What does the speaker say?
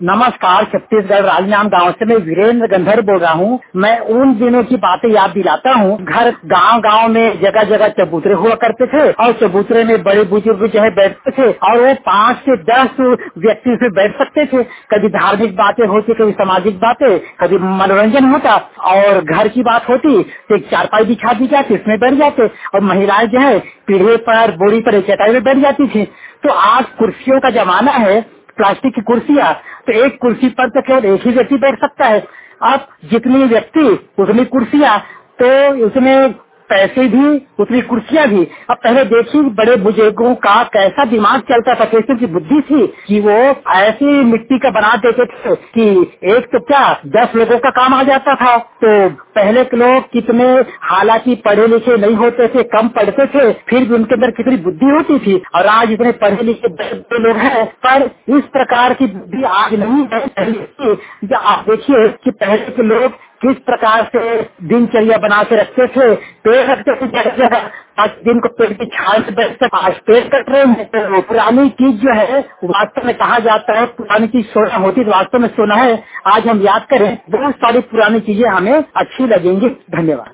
नमस्कार, छत्तीसगढ़ राजनाम गांव से मैं वीरेंद्र गंधर बोल रहा हूँ। मैं उन दिनों की बातें याद दिलाता हूँ। घर गांव गांव में जगह जगह चबूतरे हुआ करते थे और चबूतरे में बड़े बुजुर्ग जो है बैठते थे और वो 5 से 10 व्यक्ति से बैठ सकते थे। कभी धार्मिक बातें होती, कभी सामाजिक बातें, कभी मनोरंजन होता और घर की बात होती तो एक चारपाई बिछा दी जाती, इसमें बैठ जाते और महिलाएं जो है पीढ़े पर बोरी पर चटाई में बैठ जाती थी। तो आज कुर्सियों का जमाना है, प्लास्टिक की कुर्सियाँ, तो एक कुर्सी पर तो केवल एक ही व्यक्ति बैठ सकता है। अब जितनी व्यक्ति उतनी कुर्सियाँ, तो उसमें पैसे भी उतनी कुर्सियाँ भी। अब पहले देखिए बड़े बुजुर्गों का कैसा दिमाग चलता था, कैसी उनकी बुद्धि थी कि वो ऐसी मिट्टी का बना देते थे कि एक तो क्या 10 लोगों का काम आ जाता था। तो पहले के लोग कितने, हालांकि पढ़े लिखे नहीं होते थे, कम पढ़ते थे, फिर भी उनके अंदर कितनी बुद्धि होती थी। और आज इतने पढ़े लिखे बड़े लोग हैं, पर इस प्रकार की बुद्धि आज नहीं है। जो आप देखिए कि पहले के लोग किस प्रकार से दिनचर्या बना के रखते थे, पेड़ रखते थे जगह जगह, आज दिन को पेड़ की छाल में बैठते, आज पेड़ कट रहे हैं। तो पुरानी चीज जो है वास्तव में कहा जाता है पुरानी चीज सोना होती, तो वास्तव में सोना है। आज हम याद करें, बहुत सारी पुरानी चीजें हमें अच्छी लगेंगी। धन्यवाद।